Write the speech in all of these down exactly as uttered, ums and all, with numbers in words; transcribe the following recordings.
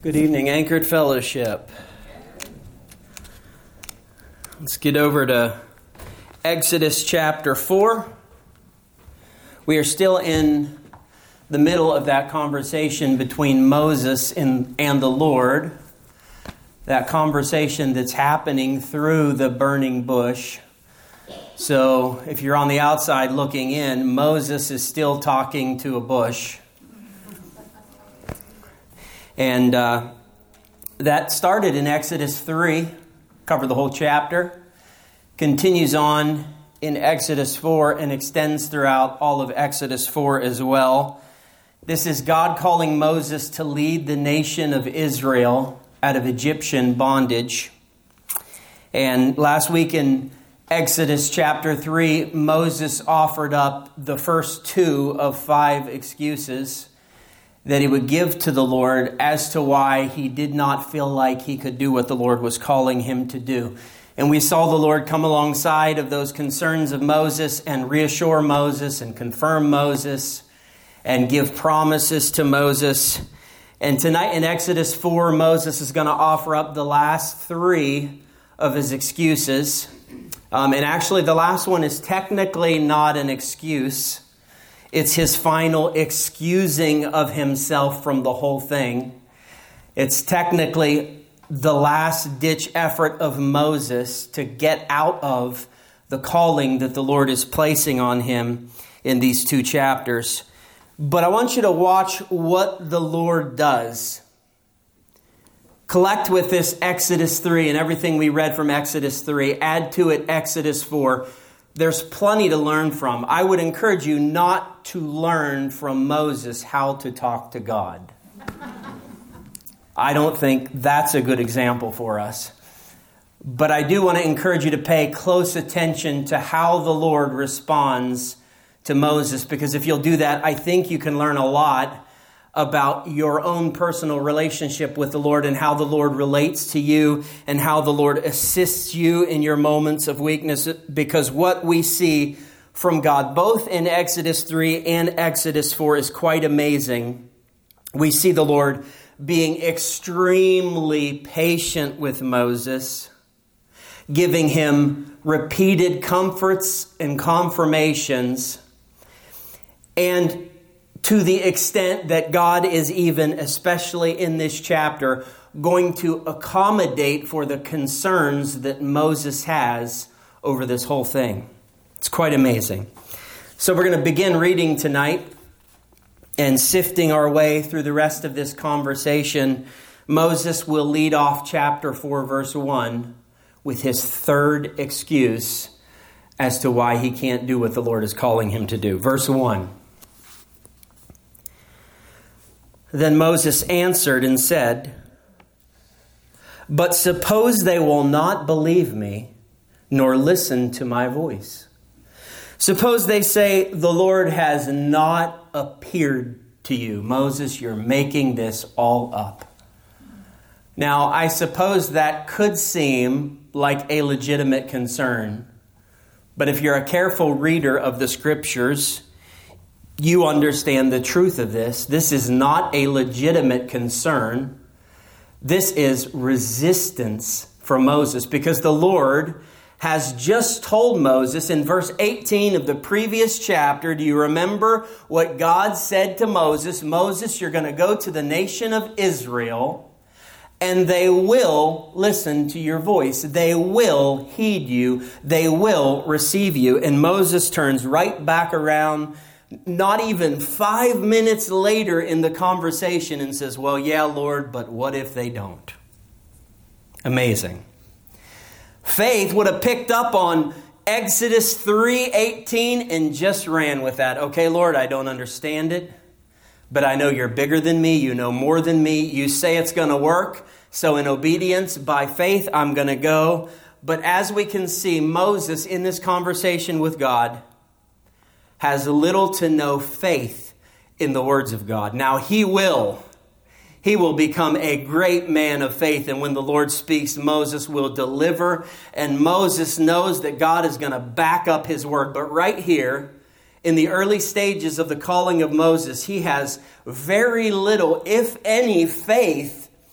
Good evening, Anchored Fellowship. Let's get over to Exodus chapter four. We are still in the middle of that conversation between Moses and, and the Lord. That conversation that's happening through the burning bush. So if you're on the outside looking in, Moses is still talking to a bush. And uh, that started in Exodus three, covered the whole chapter, continues on in Exodus four, and extends throughout all of Exodus four as well. This is God calling Moses to lead the nation of Israel out of Egyptian bondage. And last week in Exodus chapter three, Moses offered up the first two of five excuses that he would give to the Lord as to why he did not feel like he could do what the Lord was calling him to do. And we saw the Lord come alongside of those concerns of Moses and reassure Moses and confirm Moses and give promises to Moses. And tonight in Exodus four, Moses is going to offer up the last three of his excuses. Um, and actually the last one is technically not an excuse. It's his final excusing of himself from the whole thing. It's technically the last-ditch effort of Moses to get out of the calling that the Lord is placing on him in these two chapters. But I want you to watch what the Lord does. Collect with this Exodus three and everything we read from Exodus three. Add to it Exodus four. There's plenty to learn from. I would encourage you not to learn from Moses how to talk to God. I don't think that's a good example for us. But I do want to encourage you to pay close attention to how the Lord responds to Moses, because if you'll do that, I think you can learn a lot about your own personal relationship with the Lord and how the Lord relates to you and how the Lord assists you in your moments of weakness. Because what we see from God, both in Exodus three and Exodus four, is quite amazing. We see the Lord being extremely patient with Moses, giving him repeated comforts and confirmations, and to the extent that God is even, especially in this chapter, going to accommodate for the concerns that Moses has over this whole thing. It's quite amazing. So we're going to begin reading tonight and sifting our way through the rest of this conversation. Moses will lead off chapter four, verse one, with his third excuse as to why he can't do what the Lord is calling him to do. Verse one. Then Moses answered and said, "But suppose they will not believe me, nor listen to my voice. Suppose they say, 'The Lord has not appeared to you.'" Moses, you're making this all up. Now, I suppose that could seem like a legitimate concern. But if you're a careful reader of the scriptures, you understand the truth of this. This is not a legitimate concern. This is resistance from Moses, because the Lord has just told Moses in verse eighteen of the previous chapter. Do you remember what God said to Moses? Moses, you're going to go to the nation of Israel, and they will listen to your voice. They will heed you. They will receive you. And Moses turns right back around not even five minutes later in the conversation and says, "Well, yeah, Lord, but what if they don't?" Amazing. Faith would have picked up on Exodus three eighteen and just ran with that. "Okay, Lord, I don't understand it, but I know you're bigger than me. You know more than me. You say it's going to work. So in obedience, by faith, I'm going to go." But as we can see, Moses in this conversation with God has little to no faith in the words of God. Now he will. He will become a great man of faith. And when the Lord speaks, Moses will deliver. And Moses knows that God is going to back up his word. But right here, in the early stages of the calling of Moses, he has very little, if any, faith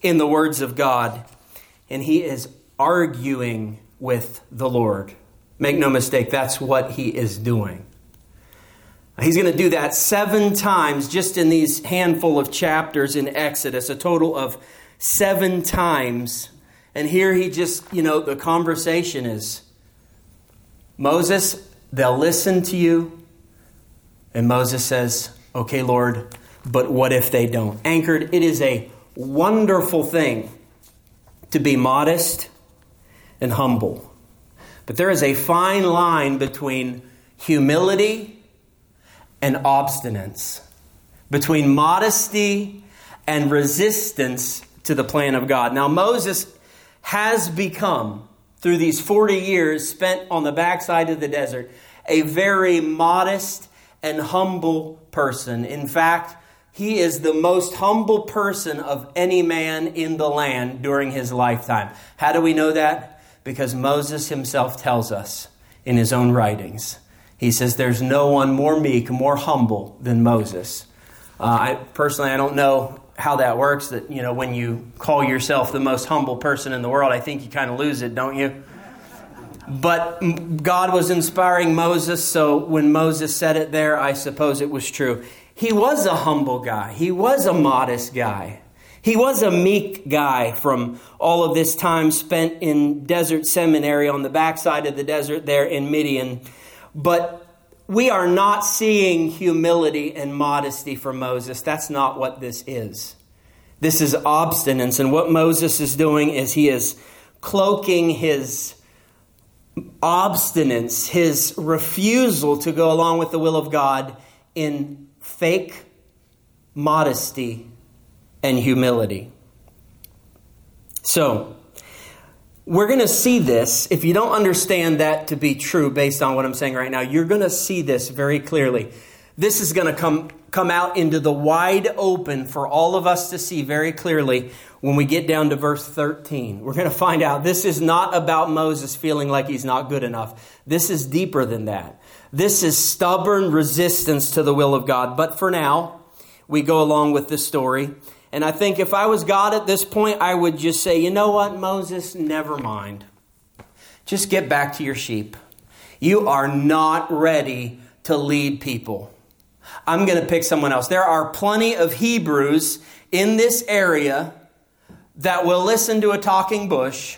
in the words of God, and he is arguing with the Lord. Make no mistake, that's what he is doing. He's going to do that seven times just in these handful of chapters in Exodus, a total of seven times. And here he just, you know, the conversation is, Moses, they'll listen to you. And Moses says, okay, Lord, but what if they don't? Anchored, it is a wonderful thing to be modest and humble. But there is a fine line between humility and obstinance, between modesty and resistance to the plan of God. Now, Moses has become, through these forty years spent on the backside of the desert, a very modest and humble person. In fact, he is the most humble person of any man in the land during his lifetime. How do we know that? Because Moses himself tells us in his own writings. He says there's no one more meek, more humble than Moses. Uh, I personally, I don't know how that works. That, you know, when you call yourself the most humble person in the world, I think you kind of lose it, don't you? But God was inspiring Moses, so when Moses said it there, I suppose it was true. He was a humble guy. He was a modest guy. He was a meek guy from all of this time spent in Desert Seminary on the backside of the desert there in Midian. But we are not seeing humility and modesty from Moses. That's not what this is. This is obstinance. And what Moses is doing is he is cloaking his obstinance, his refusal to go along with the will of God in fake modesty and humility. So, we're going to see this. If you don't understand that to be true based on what I'm saying right now, you're going to see this very clearly. This is going to come, come out into the wide open for all of us to see very clearly when we get down to verse thirteen. We're going to find out this is not about Moses feeling like he's not good enough. This is deeper than that. This is stubborn resistance to the will of God. But for now, we go along with the story. And I think if I was God at this point, I would just say, you know what, Moses, never mind. Just get back to your sheep. You are not ready to lead people. I'm going to pick someone else. There are plenty of Hebrews in this area that will listen to a talking bush,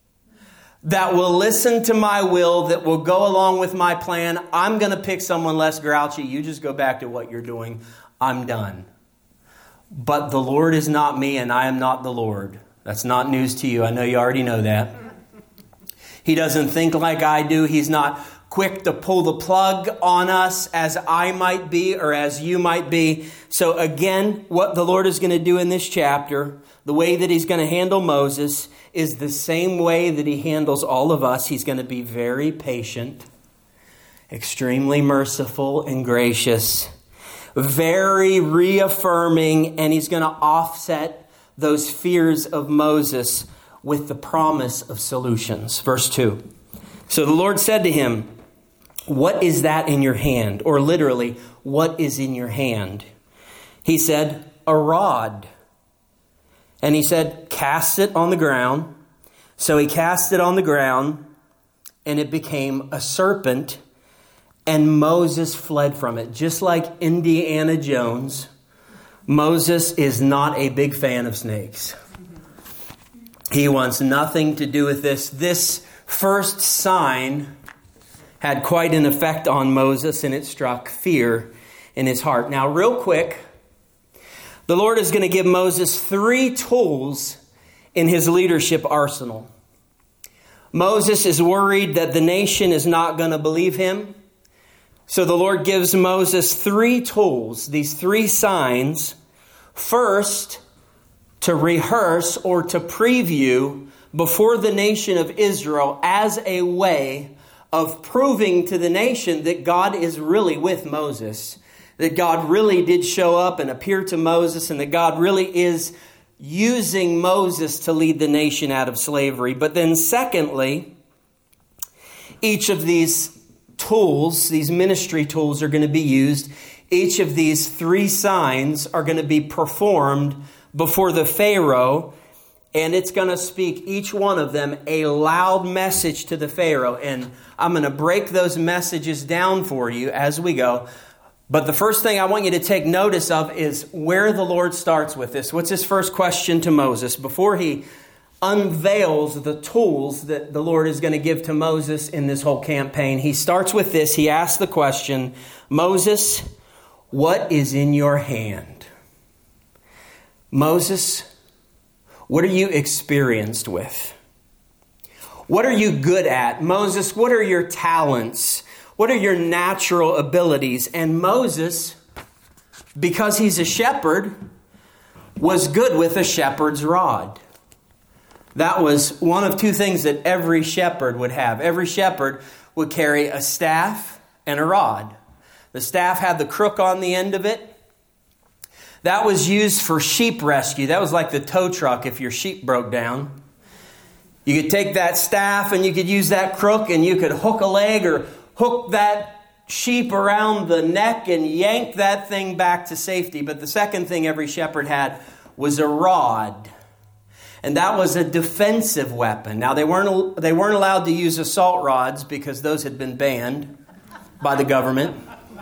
that will listen to my will, that will go along with my plan. I'm going to pick someone less grouchy. You just go back to what you're doing. I'm done. But the Lord is not me, and I am not the Lord. That's not news to you. I know you already know that. He doesn't think like I do. He's not quick to pull the plug on us as I might be or as you might be. So again, what the Lord is going to do in this chapter, the way that he's going to handle Moses is the same way that he handles all of us. He's going to be very patient, extremely merciful and gracious, very reaffirming, and he's going to offset those fears of Moses with the promise of solutions. Verse two. So the Lord said to him, "What is that in your hand?" Or literally, what is in your hand? He said, "A rod." And he said, "Cast it on the ground." So he cast it on the ground, and it became a serpent. And Moses fled from it. Just like Indiana Jones, Moses is not a big fan of snakes. He wants nothing to do with this. This first sign had quite an effect on Moses, and it struck fear in his heart. Now, real quick, the Lord is going to give Moses three tools in his leadership arsenal. Moses is worried that the nation is not going to believe him. So the Lord gives Moses three tools, these three signs. First, to rehearse or to preview before the nation of Israel as a way of proving to the nation that God is really with Moses, that God really did show up and appear to Moses, and that God really is using Moses to lead the nation out of slavery. But then secondly, each of these tools, these ministry tools are going to be used. Each of these three signs are going to be performed before the Pharaoh And it's going to speak, each one of them, a loud message to the Pharaoh. And I'm going to break those messages down for you as we go. But the first thing I want you to take notice of is where the Lord starts with this. What's his first question to Moses? Before he unveils the tools that the Lord is going to give to Moses in this whole campaign, he starts with this. He asks the question, Moses, what is in your hand? Moses, what are you experienced with? What are you good at? Moses, what are your talents? What are your natural abilities? And Moses, because he's a shepherd, was good with a shepherd's rod. That was one of two things that every shepherd would have. Every shepherd would carry a staff and a rod. The staff had the crook on the end of it. That was used for sheep rescue. That was like the tow truck if your sheep broke down. You could take that staff and you could use that crook and you could hook a leg or hook that sheep around the neck and yank that thing back to safety. But the second thing every shepherd had was a rod. And that was a defensive weapon. Now, they weren't they weren't allowed to use assault rods because those had been banned by the government.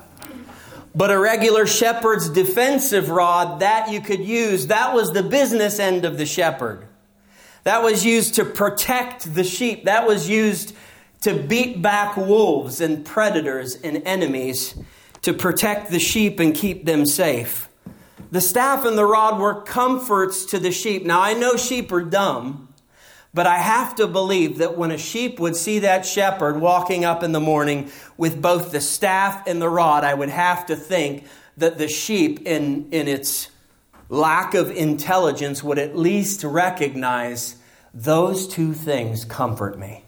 But a regular shepherd's defensive rod, that you could use, that was the business end of the shepherd. That was used to protect the sheep. That was used to beat back wolves and predators and enemies, to protect the sheep and keep them safe. The staff and the rod were comforts to the sheep. Now, I know sheep are dumb, but I have to believe that when a sheep would see that shepherd walking up in the morning with both the staff and the rod, I would have to think that the sheep, in, in its lack of intelligence, would at least recognize those two things comfort me.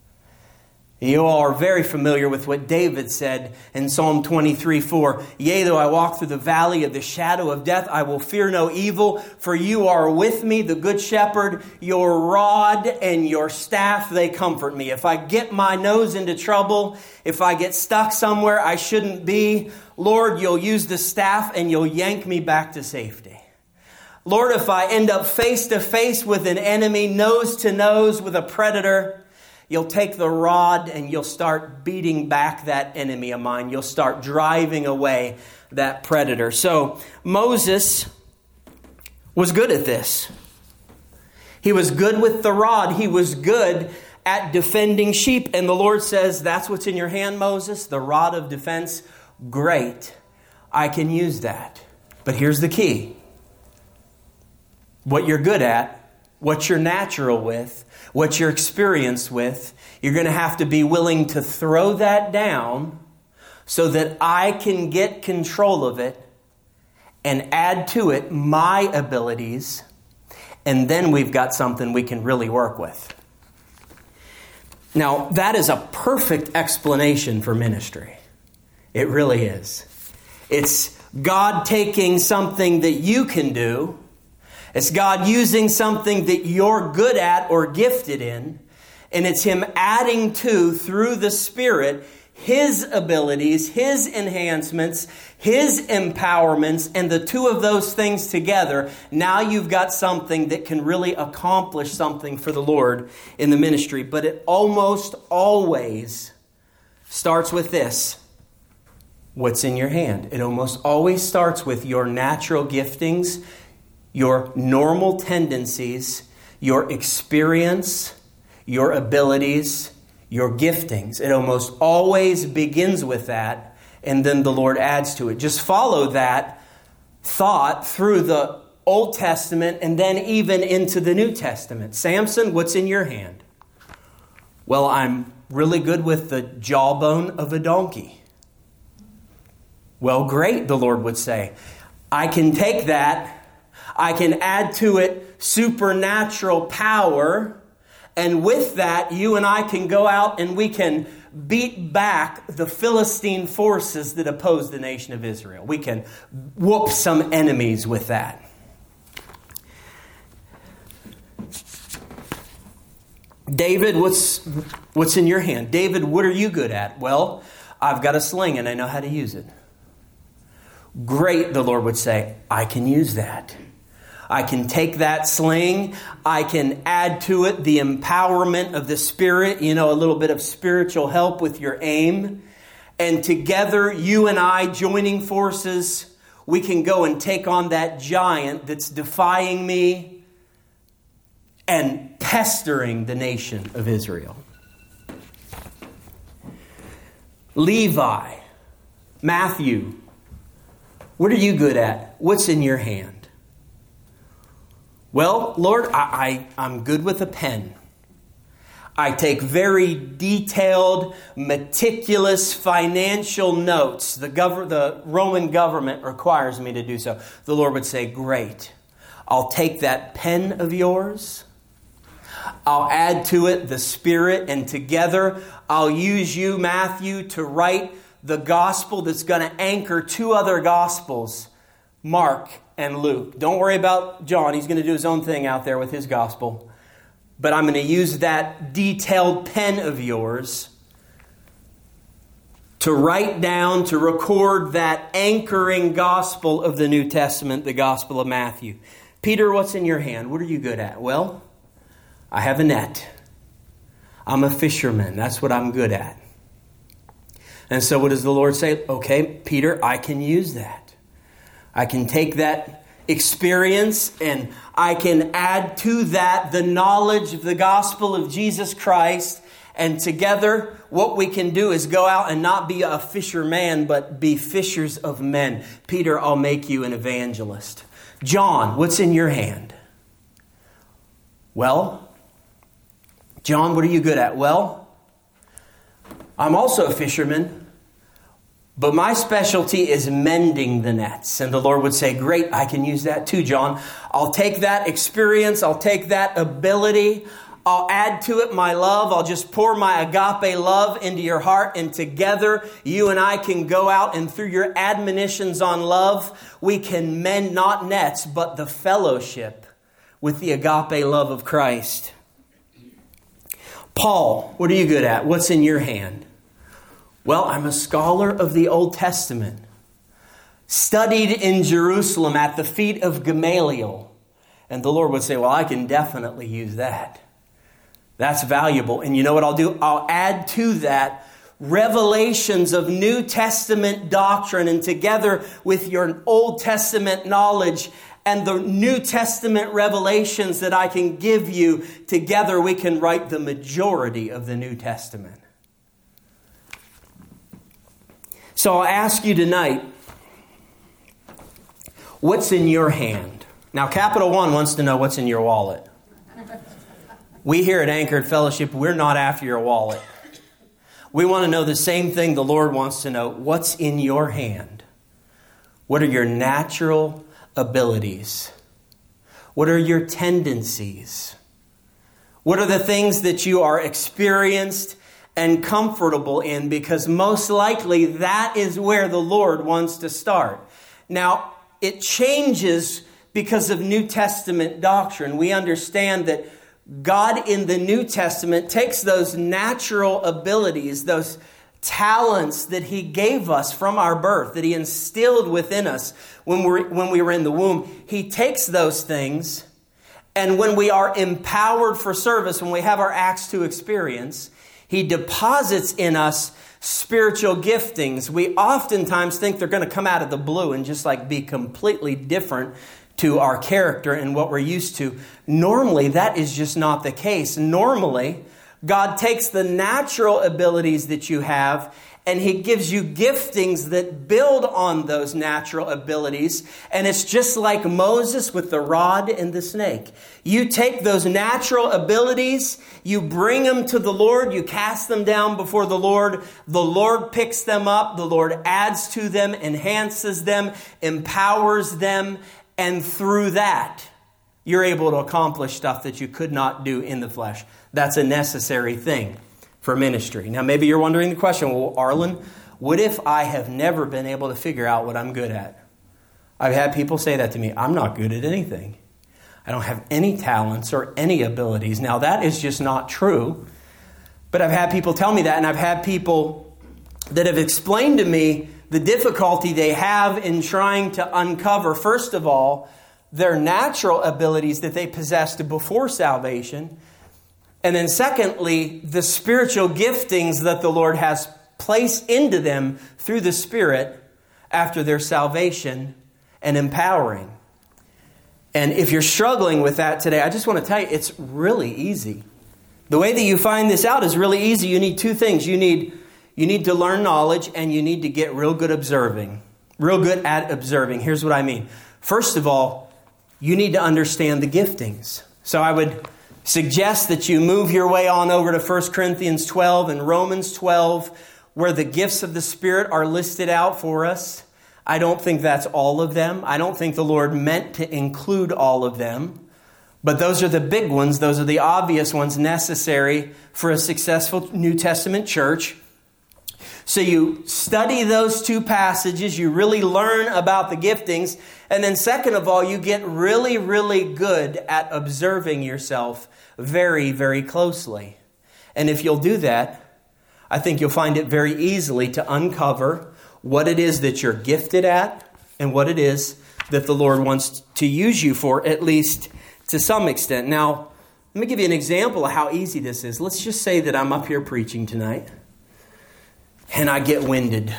You all are very familiar with what David said in Psalm twenty-three four. Yea, though I walk through the valley of the shadow of death, I will fear no evil, for you are with me, the good shepherd. Your rod and your staff, they comfort me. If I get my nose into trouble, if I get stuck somewhere I shouldn't be, Lord, you'll use the staff and you'll yank me back to safety. Lord, if I end up face to face with an enemy, nose to nose with a predator, you'll take the rod and you'll start beating back that enemy of mine. You'll start driving away that predator. So Moses was good at this. He was good with the rod. He was good at defending sheep. And the Lord says, that's what's in your hand, Moses, the rod of defense. Great. I can use that. But here's the key. What you're good at, what you're natural with, what you're experienced with, you're going to have to be willing to throw that down so that I can get control of it and add to it my abilities, and then we've got something we can really work with. Now, that is a perfect explanation for ministry. It really is. It's God taking something that you can do. It's God using something that you're good at or gifted in, and it's Him adding to, through the Spirit, His abilities, His enhancements, His empowerments, and the two of those things together, now you've got something that can really accomplish something for the Lord in the ministry. But it almost always starts with this. What's in your hand? It almost always starts with your natural giftings, your normal tendencies, your experience, your abilities, your giftings. It almost always begins with that, and then the Lord adds to it. Just follow that thought through the Old Testament and then even into the New Testament. Samson, what's in your hand? Well, I'm really good with the jawbone of a donkey. Well, great, the Lord would say. I can take that, I can add to it supernatural power, and with that, you and I can go out and we can beat back the Philistine forces that oppose the nation of Israel. We can whoop some enemies with that. David, what's what's in your hand? David, what are you good at? Well, I've got a sling and I know how to use it. Great, the Lord would say, I can use that. I can take that sling. I can add to it the empowerment of the Spirit, you know, a little bit of spiritual help with your aim. And together, you and I joining forces, we can go and take on that giant that's defying me and pestering the nation of Israel. Levi, Matthew, what are you good at? What's in your hand? Well, Lord, I, I, I'm good with a pen. I take very detailed, meticulous financial notes. The, gov- the Roman government requires me to do so. The Lord would say, great. I'll take that pen of yours. I'll add to it the Spirit, and together I'll use you, Matthew, to write the gospel that's going to anchor two other gospels, Mark and Luke. Don't worry about John. He's going to do his own thing out there with his gospel. But I'm going to use that detailed pen of yours to write down, to record that anchoring gospel of the New Testament, the Gospel of Matthew. Peter, what's in your hand? What are you good at? Well, I have a net. I'm a fisherman. That's what I'm good at. And so what does the Lord say? Okay, Peter, I can use that. I can take that experience and I can add to that the knowledge of the gospel of Jesus Christ. And together, what we can do is go out and not be a fisherman, but be fishers of men. Peter, I'll make you an evangelist. John, what's in your hand? Well, John, what are you good at? Well, I'm also a fisherman. But my specialty is mending the nets. And the Lord would say, great, I can use that too, John. I'll take that experience. I'll take that ability. I'll add to it my love. I'll just pour my agape love into your heart. And together, you and I can go out and through your admonitions on love, we can mend not nets, but the fellowship with the agape love of Christ. Paul, what are you good at? What's in your hand? Well, I'm a scholar of the Old Testament. Studied in Jerusalem at the feet of Gamaliel. And the Lord would say, well, I can definitely use that. That's valuable. And you know what I'll do? I'll add to that revelations of New Testament doctrine. And together with your Old Testament knowledge and the New Testament revelations that I can give you, together we can write the majority of the New Testament. So I'll ask you tonight, what's in your hand? Now, Capital One wants to know what's in your wallet. We here at Anchored Fellowship, we're not after your wallet. We want to know the same thing the Lord wants to know. What's in your hand? What are your natural abilities? What are your tendencies? What are the things that you are experienced and comfortable in, because most likely that is where the Lord wants to start. Now, it changes because of New Testament doctrine. We understand that God in the New Testament takes those natural abilities, those talents that He gave us from our birth, that He instilled within us when we when we were in the womb. He takes those things, and when we are empowered for service, when we have our Acts two experience, He deposits in us spiritual giftings. We oftentimes think they're going to come out of the blue and just like be completely different to our character and what we're used to. Normally, that is just not the case. Normally, God takes the natural abilities that you have and He gives you giftings that build on those natural abilities. And it's just like Moses with the rod and the snake. You take those natural abilities, you bring them to the Lord, you cast them down before the Lord. The Lord picks them up, the Lord adds to them, enhances them, empowers them. And through that, you're able to accomplish stuff that you could not do in the flesh. That's a necessary thing for ministry. Now, maybe you're wondering the question, well, Arlen, what if I have never been able to figure out what I'm good at? I've had people say that to me. I'm not good at anything. I don't have any talents or any abilities. Now, that is just not true. But I've had people tell me that, and I've had people that have explained to me the difficulty they have in trying to uncover, first of all, their natural abilities that they possessed before salvation. And then secondly, the spiritual giftings that the Lord has placed into them through the Spirit after their salvation and empowering. And if you're struggling with that today, I just want to tell you, it's really easy. The way that you find this out is really easy. You need two things. You need, you need to learn knowledge, and you need to get real good observing. Real good at observing. Here's what I mean. First of all, you need to understand the giftings. So I would suggest that you move your way on over to First Corinthians twelve and Romans twelve, where the gifts of the Spirit are listed out for us. I don't think that's all of them. I don't think the Lord meant to include all of them. But those are the big ones. Those are the obvious ones necessary for a successful New Testament church. So you study those two passages. You really learn about the giftings. And then second of all, you get really, really good at observing yourself very, very closely. And if you'll do that, I think you'll find it very easily to uncover what it is that you're gifted at and what it is that the Lord wants to use you for, at least to some extent. Now, let me give you an example of how easy this is. Let's just say that I'm up here preaching tonight and I get winded.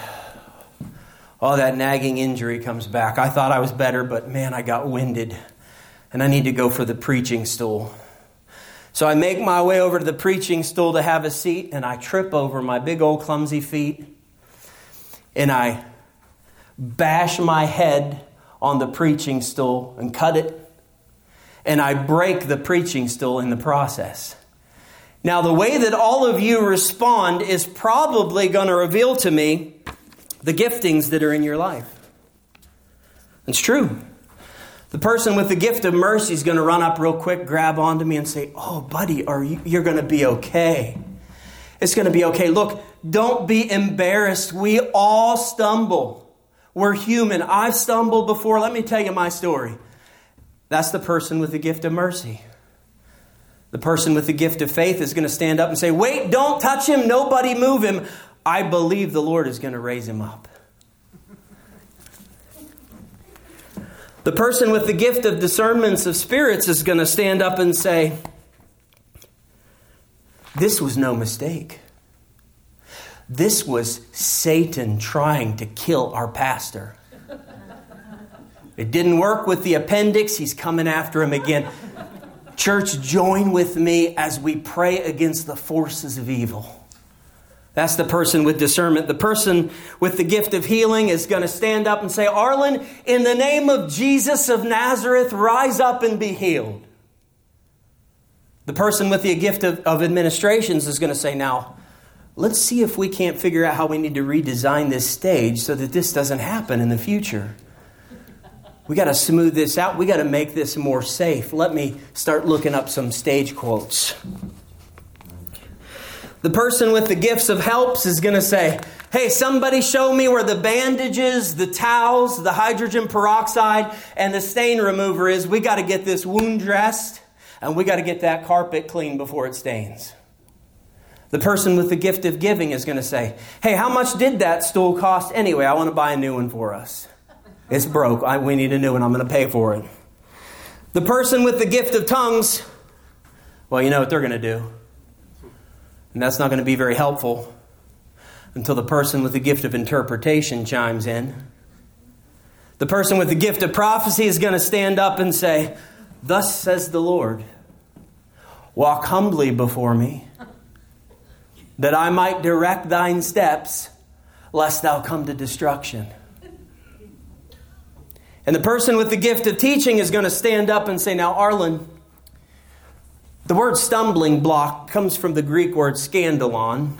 Oh, that nagging injury comes back. I thought I was better, but man, I got winded and I need to go for the preaching stool. So I make my way over to the preaching stool to have a seat, and I trip over my big old clumsy feet, and I bash my head on the preaching stool and cut it, and I break the preaching stool in the process. Now, the way that all of you respond is probably going to reveal to me the giftings that are in your life. It's true. The person with the gift of mercy is going to run up real quick, grab onto me and say, "Oh, buddy, are you, you're going to be okay. It's going to be okay. Look, don't be embarrassed. We all stumble. We're human. I've stumbled before. Let me tell you my story." That's the person with the gift of mercy. The person with the gift of faith is going to stand up and say, "Wait, don't touch him. Nobody move him. I believe the Lord is going to raise him up." The person with the gift of discernments of spirits is going to stand up and say, "This was no mistake. This was Satan trying to kill our pastor. It didn't work with the appendix. He's coming after him again. Church, join with me as we pray against the forces of evil." That's the person with discernment. The person with the gift of healing is going to stand up and say, "Arlen, in the name of Jesus of Nazareth, rise up and be healed." The person with the gift of, of administrations is going to say, "Now, let's see if we can't figure out how we need to redesign this stage so that this doesn't happen in the future. We got to smooth this out. We got to make this more safe. Let me start looking up some stage quotes." The person with the gifts of helps is going to say, "Hey, somebody show me where the bandages, the towels, the hydrogen peroxide, and the stain remover is. We got to get this wound dressed, and we got to get that carpet clean before it stains." The person with the gift of giving is going to say, "Hey, how much did that stool cost anyway? I want to buy a new one for us. It's broke. I, we need a new one. I'm going to pay for it." The person with the gift of tongues, well, you know what they're going to do. And that's not going to be very helpful until the person with the gift of interpretation chimes in. The person with the gift of prophecy is going to stand up and say, "Thus says the Lord, walk humbly before me, that I might direct thine steps, lest thou come to destruction." And the person with the gift of teaching is going to stand up and say, "Now, Arlen, the word stumbling block comes from the Greek word scandalon."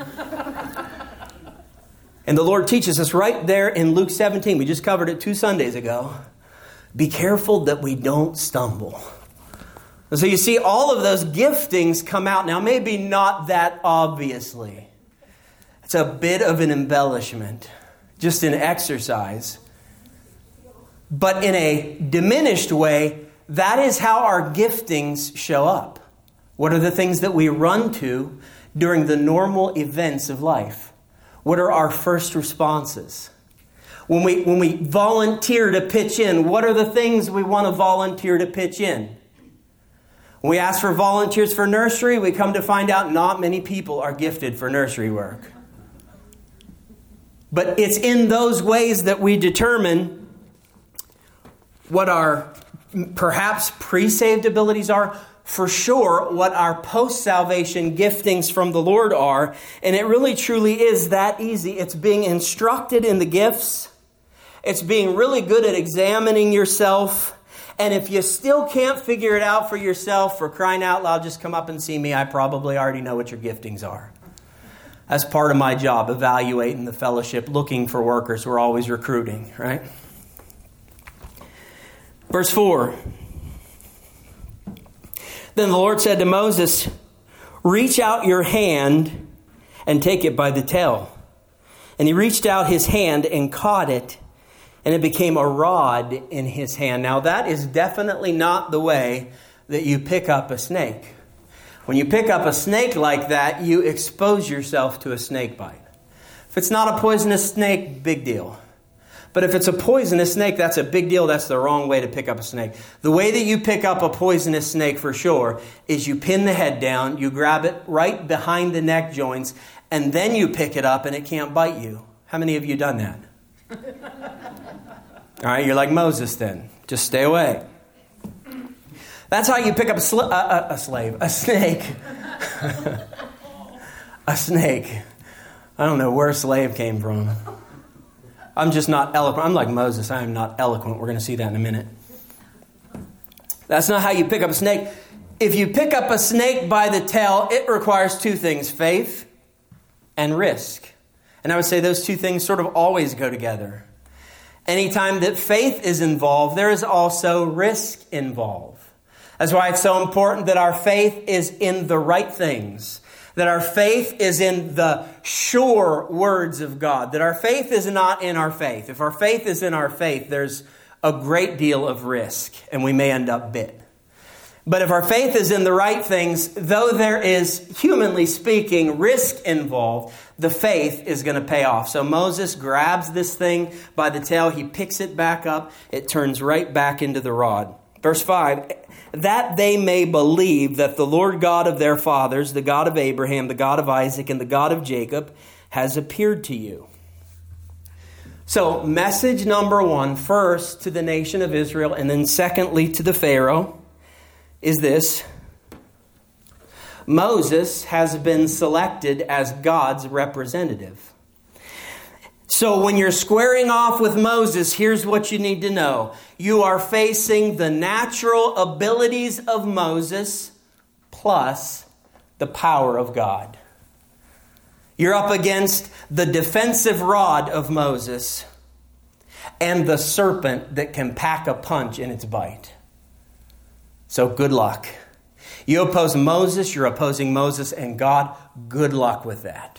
And the Lord teaches us right there in Luke seventeen. We just covered it two Sundays ago. Be careful that we don't stumble. And so you see all of those giftings come out. Now, maybe not that obviously. It's a bit of an embellishment, just an exercise. But in a diminished way, that is how our giftings show up. What are the things that we run to during the normal events of life? What are our first responses? When we, when we volunteer to pitch in, what are the things we want to volunteer to pitch in? When we ask for volunteers for nursery, we come to find out not many people are gifted for nursery work. But it's in those ways that we determine what our perhaps pre-saved abilities are, for sure what our post-salvation giftings from the Lord are. And it really truly is that easy. It's being instructed in the gifts. It's being really good at examining yourself. And if you still can't figure it out for yourself, for crying out loud, just come up and see me. I probably already know what your giftings are. That's part of my job, evaluating the fellowship, looking for workers. We're always recruiting, right? Verse four. Then the Lord said to Moses, reach out your hand and take it by the tail. And he reached out his hand and caught it, and it became a rod in his hand. Now that is definitely not the way that you pick up a snake. When you pick up a snake like that, you expose yourself to a snake bite. If it's not a poisonous snake, big deal. But if it's a poisonous snake, that's a big deal. That's the wrong way to pick up a snake. The way that you pick up a poisonous snake for sure is you pin the head down, you grab it right behind the neck joints, and then you pick it up and it can't bite you. How many of you done that? All right, you're like Moses then. Just stay away. That's how you pick up a, sl- a, a, a slave, a snake. A snake. I don't know where slave came from. I'm just not eloquent. I'm like Moses. I am not eloquent. We're going to see that in a minute. That's not how you pick up a snake. If you pick up a snake by the tail, it requires two things, faith and risk. And I would say those two things sort of always go together. Anytime that faith is involved, there is also risk involved. That's why it's so important that our faith is in the right things. That our faith is in the sure words of God. That our faith is not in our faith. If our faith is in our faith, there's a great deal of risk, and we may end up bit. But if our faith is in the right things, though there is, humanly speaking, risk involved, the faith is going to pay off. So Moses grabs this thing by the tail. He picks it back up. It turns right back into the rod. Verse five, that they may believe that the Lord God of their fathers, the God of Abraham, the God of Isaac, and the God of Jacob, has appeared to you. So message number one, first to the nation of Israel, and then secondly to the Pharaoh, is this: Moses has been selected as God's representative. So when you're squaring off with Moses, here's what you need to know. You are facing the natural abilities of Moses plus the power of God. You're up against the defensive rod of Moses and the serpent that can pack a punch in its bite. So good luck. You oppose Moses, you're opposing Moses and God. Good luck with that.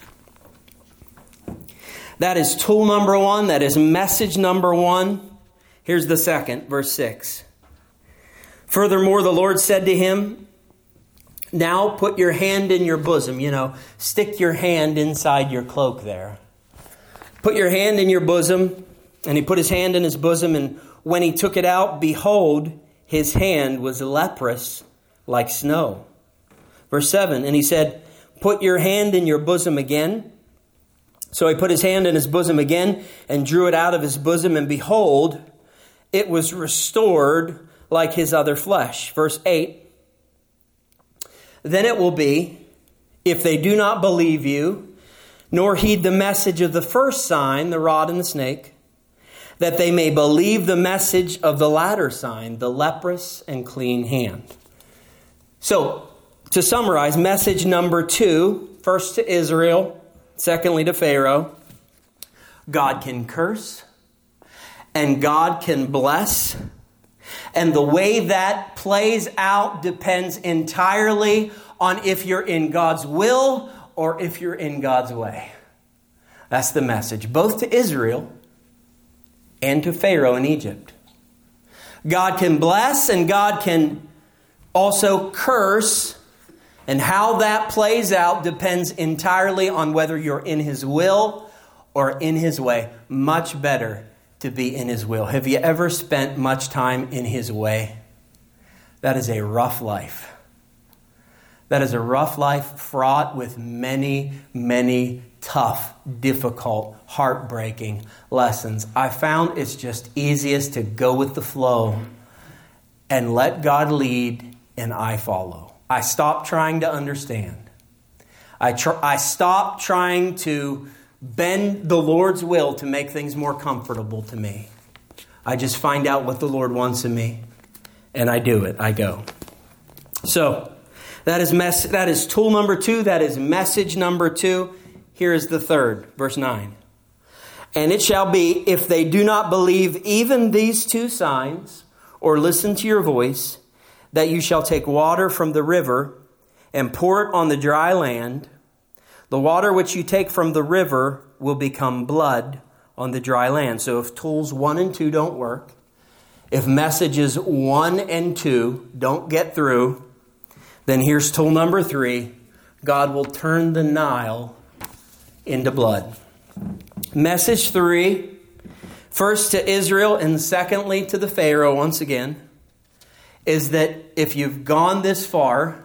That is tool number one. That is message number one. Here's the second, verse six. Furthermore, the Lord said to him, now put your hand in your bosom. You know, stick your hand inside your cloak there. Put your hand in your bosom. And he put his hand in his bosom, and when he took it out, behold, his hand was leprous like snow. Verse seven, and he said, put your hand in your bosom again. So he put his hand in his bosom again and drew it out of his bosom, and behold, it was restored like his other flesh. Verse eight, then it will be, if they do not believe you, nor heed the message of the first sign, the rod and the snake, that they may believe the message of the latter sign, the leprous and clean hand. So, to summarize, message number two, first to Israel, secondly to Pharaoh, God can curse and God can bless. And the way that plays out depends entirely on if you're in God's will or if you're in God's way. That's the message, both to Israel and to Pharaoh in Egypt. God can bless and God can also curse. And how that plays out depends entirely on whether you're in His will or in his way. Much better to be in his will. Have you ever spent much time in his way? That is a rough life. That is a rough life fraught with many, many tough, difficult, heartbreaking lessons. I found it's just easiest to go with the flow and let God lead and I follow. I stopped trying to understand. I tr- I stopped trying to bend the Lord's will to make things more comfortable to me. I just find out what the Lord wants of me and I do it. I go. So that is mess. That is tool number two. That is message number two. Here is the third, verse nine. And it shall be, if they do not believe even these two signs, or listen to your voice, that you shall take water from the river and pour it on the dry land. The water which you take from the river will become blood on the dry land. So if tools one and two don't work, if messages one and two don't get through, then here's tool number three. God will turn the Nile into blood. Message three, first to Israel and secondly to the Pharaoh once again, is that if you've gone this far,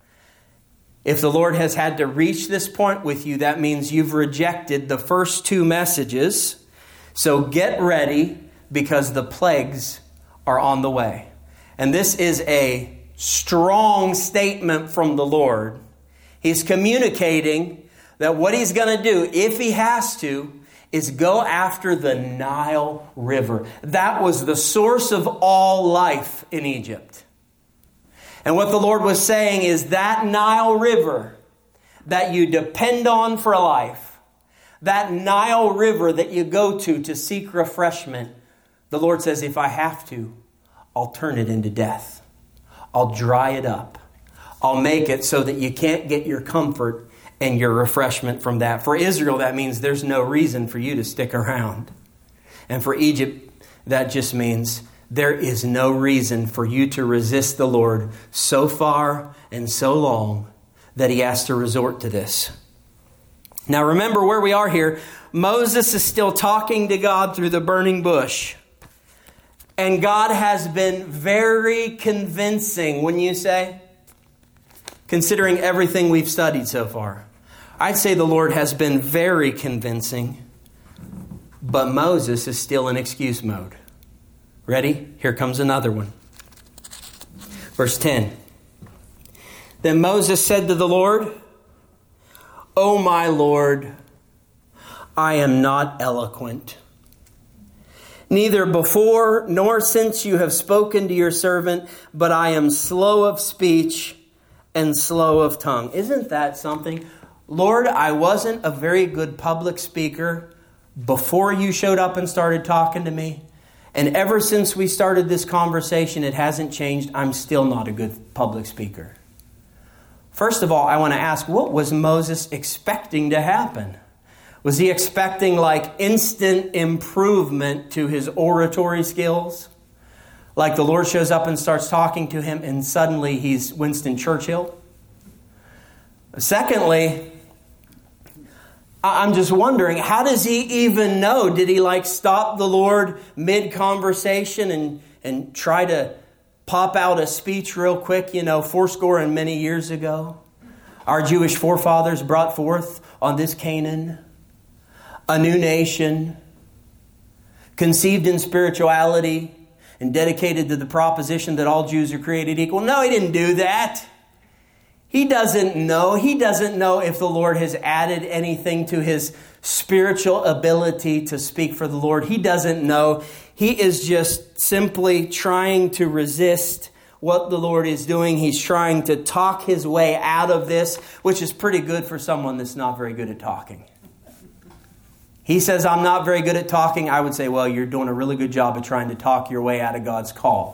if the Lord has had to reach this point with you, that means you've rejected the first two messages. So get ready because the plagues are on the way. And this is a strong statement from the Lord. He's communicating that what he's going to do, if he has to, is go after the Nile River. That was the source of all life in Egypt. And what the Lord was saying is that Nile River that you depend on for life, that Nile River that you go to to seek refreshment, the Lord says, if I have to, I'll turn it into death. I'll dry it up. I'll make it so that you can't get your comfort and your refreshment from that. For Israel, that means there's no reason for you to stick around. And for Egypt, that just means there is no reason for you to resist the Lord so far and so long that he has to resort to this. Now remember where we are here. Moses is still talking to God through the burning bush. And God has been very convincing, wouldn't you say? Considering everything we've studied so far. I'd say the Lord has been very convincing, but Moses is still in excuse mode. Ready? Here comes another one. Verse ten. Then Moses said to the Lord, O my Lord, I am not eloquent, neither before nor since you have spoken to your servant, but I am slow of speech and slow of tongue. Isn't that something? Lord, I wasn't a very good public speaker before you showed up and started talking to me. And ever since we started this conversation, it hasn't changed. I'm still not a good public speaker. First of all, I want to ask, what was Moses expecting to happen? Was he expecting like instant improvement to his oratory skills? Like the Lord shows up and starts talking to him and suddenly he's Winston Churchill? Secondly, I'm just wondering, how does he even know? Did he like stop the Lord mid-conversation and, and try to pop out a speech real quick, you know, fourscore and many years ago? Our Jewish forefathers brought forth on this Canaan a new nation, conceived in spirituality and dedicated to the proposition that all Jews are created equal. No, he didn't do that. He doesn't know. He doesn't know if the Lord has added anything to his spiritual ability to speak for the Lord. He doesn't know. He is just simply trying to resist what the Lord is doing. He's trying to talk his way out of this, which is pretty good for someone that's not very good at talking. He says, I'm not very good at talking. I would say, well, you're doing a really good job of trying to talk your way out of God's call.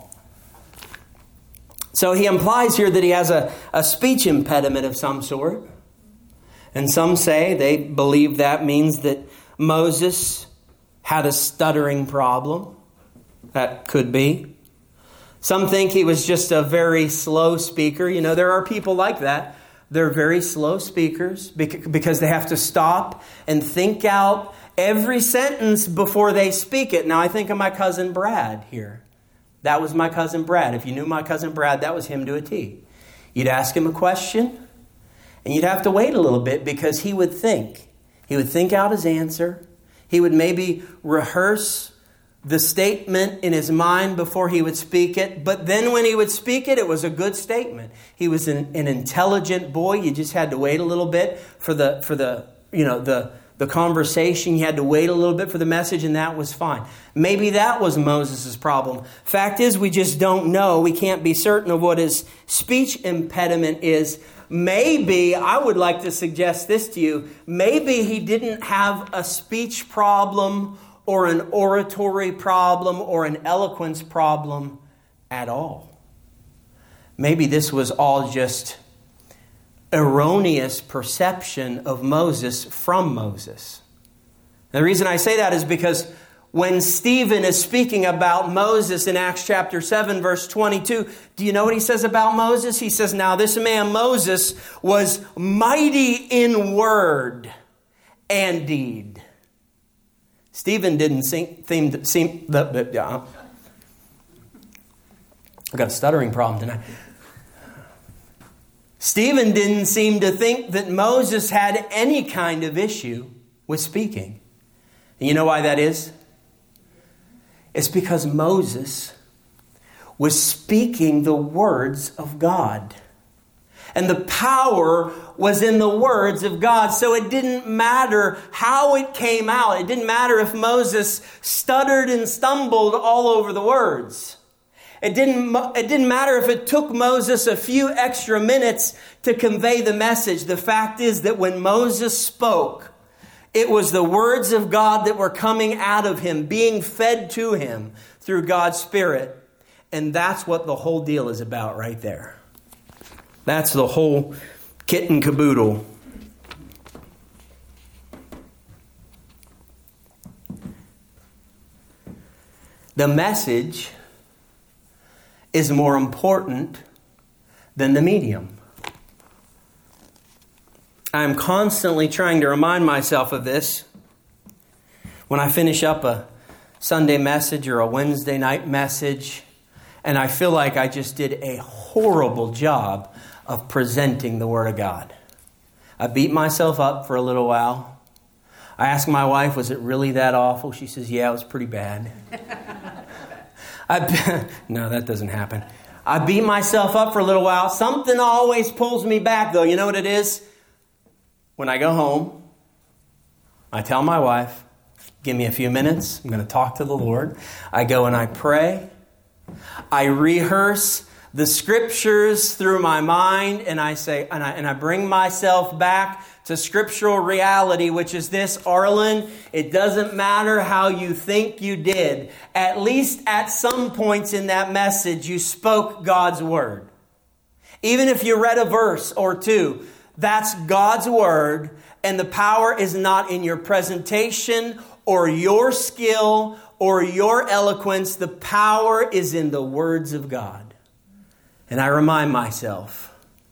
So he implies here that he has a, a speech impediment of some sort. And some say, they believe that means that Moses had a stuttering problem. That could be. Some think he was just a very slow speaker. You know, there are people like that. They're very slow speakers because they have to stop and think out every sentence before they speak it. Now, I think of my cousin Brad here. That was my cousin Brad. If you knew my cousin Brad, that was him to a T. You'd ask him a question, and you'd have to wait a little bit because he would think. He would think out his answer. He would maybe rehearse the statement in his mind before he would speak it. But then when he would speak it, it was a good statement. He was an, an intelligent boy. You just had to wait a little bit for the, for the, you know, the, the conversation. You had to wait a little bit for the message, and that was fine. Maybe that was Moses' problem. Fact is, we just don't know. We can't be certain of what his speech impediment is. Maybe, I would like to suggest this to you, maybe he didn't have a speech problem or an oratory problem or an eloquence problem at all. Maybe this was all just erroneous perception of Moses from Moses. And the reason I say that is because when Stephen is speaking about Moses in Acts chapter seven, verse twenty-two, do you know what he says about Moses? He says, now this man Moses was mighty in word and deed. Stephen didn't seem, seem, seem the, the, uh, I've got a stuttering problem tonight. Stephen didn't seem to think that Moses had any kind of issue with speaking. And you know why that is? It's because Moses was speaking the words of God. And the power was in the words of God. So it didn't matter how it came out. It didn't matter if Moses stuttered and stumbled all over the words. It didn't, it didn't matter if it took Moses a few extra minutes to convey the message. The fact is that when Moses spoke, it was the words of God that were coming out of him, being fed to him through God's Spirit. And that's what the whole deal is about right there. That's the whole kit and caboodle. The message is more important than the medium. I'm constantly trying to remind myself of this. When I finish up a Sunday message or a Wednesday night message, and I feel like I just did a horrible job of presenting the Word of God. I beat myself up for a little while. I asked my wife, was it really that awful? She says, yeah, it was pretty bad. I, no, that doesn't happen. I beat myself up for a little while. Something always pulls me back, though. You know what it is? When I go home, I tell my wife, give me a few minutes. I'm going to talk to the Lord. I go and I pray. I rehearse the scriptures through my mind, and I say, and I, and I bring myself back to scriptural reality, which is this, Arlen, it doesn't matter how you think you did. At least at some points in that message, you spoke God's word. Even if you read a verse or two, that's God's word, and the power is not in your presentation or your skill or your eloquence. The power is in the words of God. And I remind myself,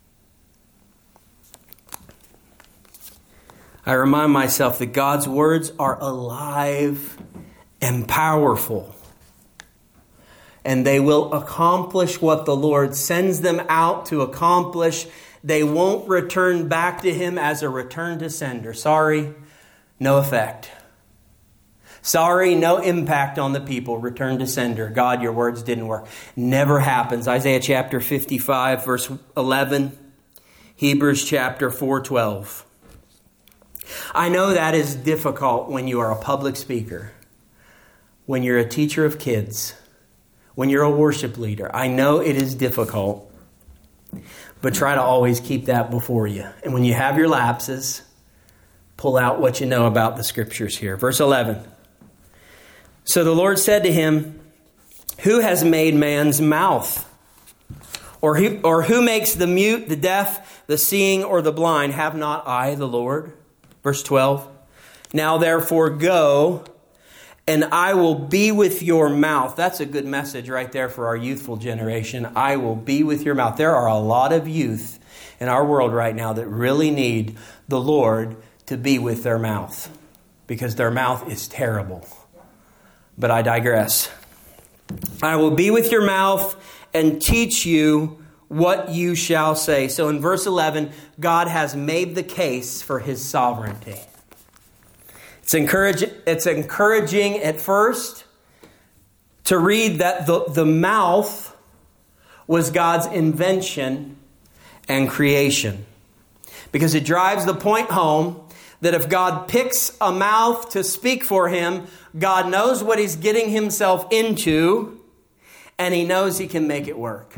I remind myself that God's words are alive and powerful. And they will accomplish what the Lord sends them out to accomplish. They won't return back to Him as a return to sender. Sorry, no effect. Sorry, no impact on the people. Return to sender. God, your words didn't work. Never happens. Isaiah chapter fifty-five, verse eleven. Hebrews chapter four twelve. I know that is difficult when you are a public speaker, when you're a teacher of kids, when you're a worship leader. I know it is difficult, but try to always keep that before you. And when you have your lapses, pull out what you know about the scriptures here. Verse eleven. So the Lord said to him, who has made man's mouth? Or who, or who makes the mute, the deaf, the seeing, or the blind? Have not I the Lord? Verse twelve. Now therefore go, and I will be with your mouth. That's a good message right there for our youthful generation. I will be with your mouth. There are a lot of youth in our world right now that really need the Lord to be with their mouth, because their mouth is terrible. But I digress. I will be with your mouth and teach you what you shall say. So in verse eleven, God has made the case for his sovereignty. It's encouraging, it's encouraging at first to read that the, the mouth was God's invention and creation. Because it drives the point home that if God picks a mouth to speak for him, God knows what he's getting himself into, and he knows he can make it work.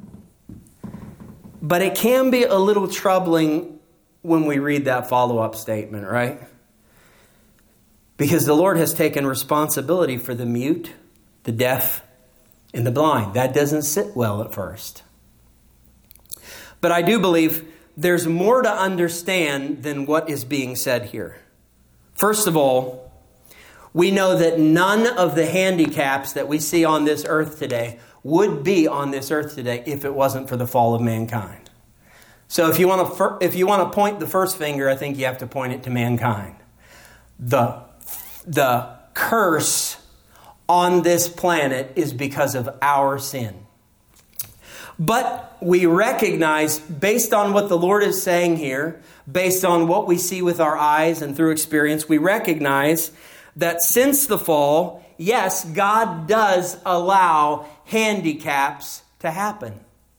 But it can be a little troubling when we read that follow-up statement, right? Because the Lord has taken responsibility for the mute, the deaf, and the blind. That doesn't sit well at first. But I do believe there's more to understand than what is being said here. First of all, we know that none of the handicaps that we see on this earth today would be on this earth today if it wasn't for the fall of mankind. So if you want to if you want to point the first finger, I think you have to point it to mankind. The, the curse on this planet is because of our sin. But we recognize, based on what the Lord is saying here, based on what we see with our eyes and through experience, we recognize that since the fall, yes, God does allow handicaps to happen.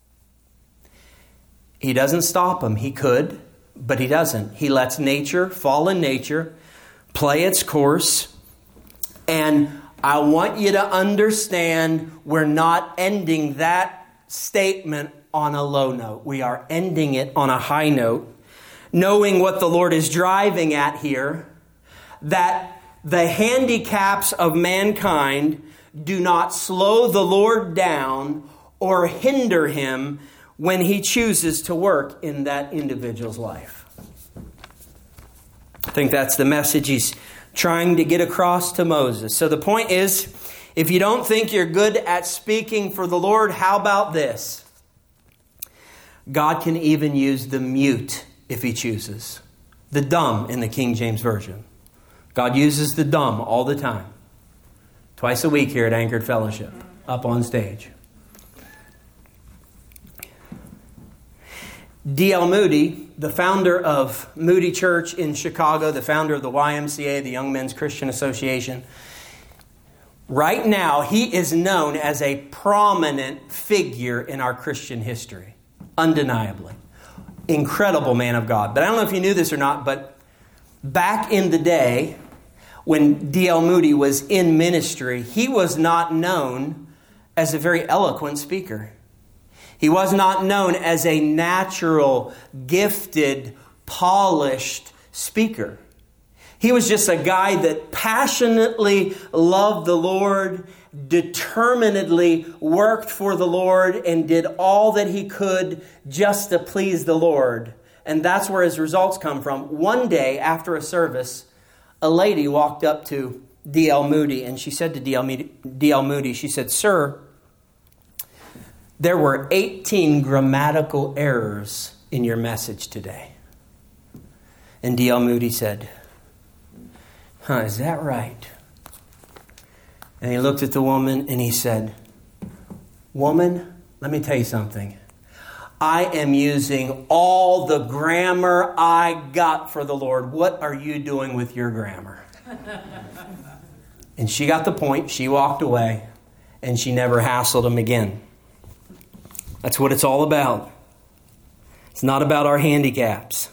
He doesn't stop them. He could, but he doesn't. He lets nature, fallen nature, play its course. And I want you to understand we're not ending that statement on a low note. We are ending it on a high note, knowing what the Lord is driving at here, that the handicaps of mankind do not slow the Lord down or hinder him when he chooses to work in that individual's life. I think that's the message he's trying to get across to Moses. So the point is, if you don't think you're good at speaking for the Lord, how about this? God can even use the mute if he chooses. The dumb in the King James Version. God uses the dumb all the time. Twice a week here at Anchored Fellowship, up on stage. D L Moody, the founder of Moody Church in Chicago, the founder of the Y M C A, the Young Men's Christian Association, right now he is known as a prominent figure in our Christian history, undeniably. Incredible man of God. But I don't know if you knew this or not, but back in the day, when D L Moody was in ministry, he was not known as a very eloquent speaker. He was not known as a natural, gifted, polished speaker. He was just a guy that passionately loved the Lord, determinedly worked for the Lord, and did all that he could just to please the Lord. And that's where his results come from. One day after a service, a lady walked up to D L Moody, and she said to D L Moody, she said, "Sir, there were eighteen grammatical errors in your message today." And D L Moody said, "Huh, is that right?" And he looked at the woman and he said, "Woman, let me tell you something. I am using all the grammar I got for the Lord. What are you doing with your grammar?" And she got the point. She walked away and she never hassled him again. That's what it's all about. It's not about our handicaps.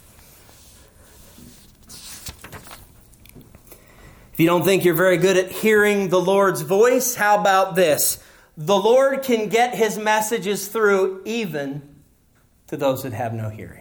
If you don't think you're very good at hearing the Lord's voice, how about this? The Lord can get his messages through even to those that have no hearing.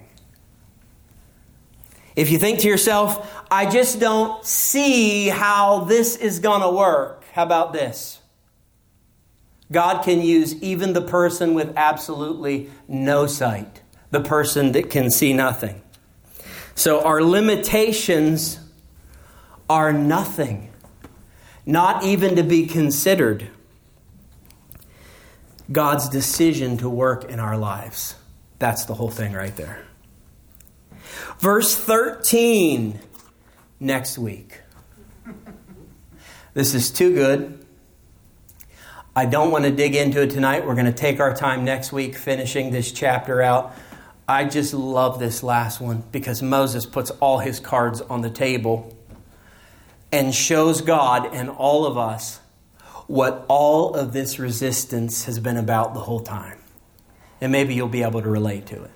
If you think to yourself, I just don't see how this is going to work, how about this? God can use even the person with absolutely no sight, the person that can see nothing. So our limitations are nothing, not even to be considered God's decision to work in our lives. That's the whole thing right there. Verse thirteen next week. This is too good. I don't want to dig into it tonight. We're going to take our time next week finishing this chapter out. I just love this last one because Moses puts all his cards on the table and shows God and all of us what all of this resistance has been about the whole time. And maybe you'll be able to relate to it.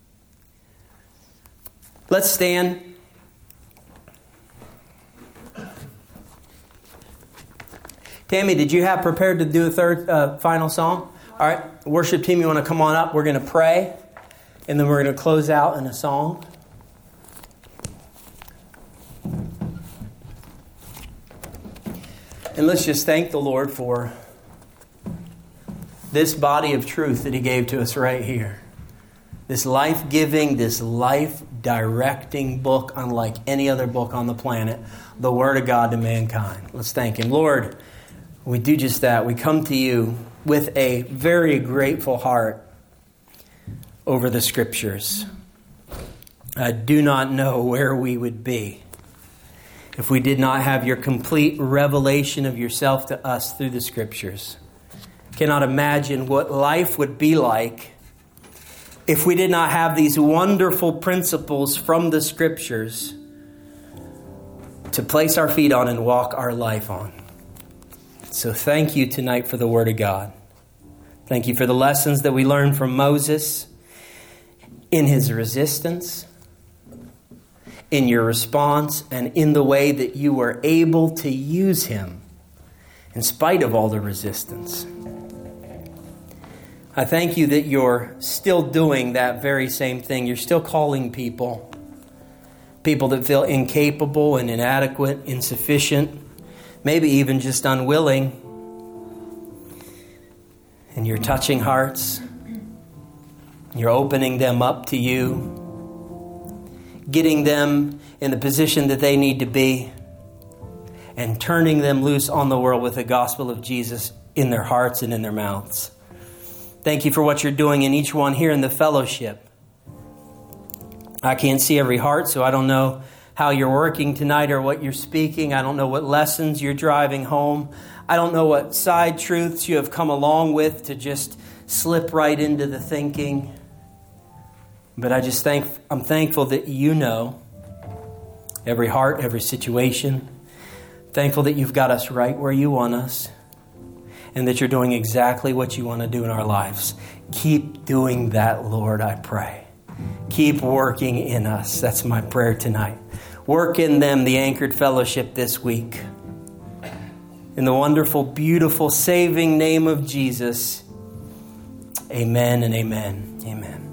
Let's stand. Tammy, did you have prepared to do a third, uh, final song? All right, worship team, you want to come on up? We're going to pray, and then we're going to close out in a song. And let's just thank the Lord for this body of truth that He gave to us right here. This life-giving, this life-directing book, unlike any other book on the planet, the Word of God to mankind. Let's thank Him. Lord, we do just that. We come to You with a very grateful heart over the Scriptures. I do not know where we would be if we did not have Your complete revelation of Yourself to us through the Scriptures. Cannot imagine what life would be like if we did not have these wonderful principles from the Scriptures to place our feet on and walk our life on. So thank You tonight for the Word of God. Thank You for the lessons that we learned from Moses in his resistance, in Your response, and in the way that You were able to use him in spite of all the resistance. I thank You that You're still doing that very same thing. You're still calling people, people that feel incapable and inadequate, insufficient, maybe even just unwilling. And You're touching hearts. You're opening them up to You, getting them in the position that they need to be, and turning them loose on the world with the gospel of Jesus in their hearts and in their mouths. Thank You for what You're doing in each one here in the fellowship. I can't see every heart, so I don't know how You're working tonight or what You're speaking. I don't know what lessons You're driving home. I don't know what side truths You have come along with to just slip right into the thinking. But I just think I'm thankful that You know every heart, every situation. Thankful that You've got us right where You want us. And that You're doing exactly what You want to do in our lives. Keep doing that, Lord, I pray. Keep working in us. That's my prayer tonight. Work in them, the Anchored Fellowship, this week. In the wonderful, beautiful, saving name of Jesus. Amen and amen. Amen.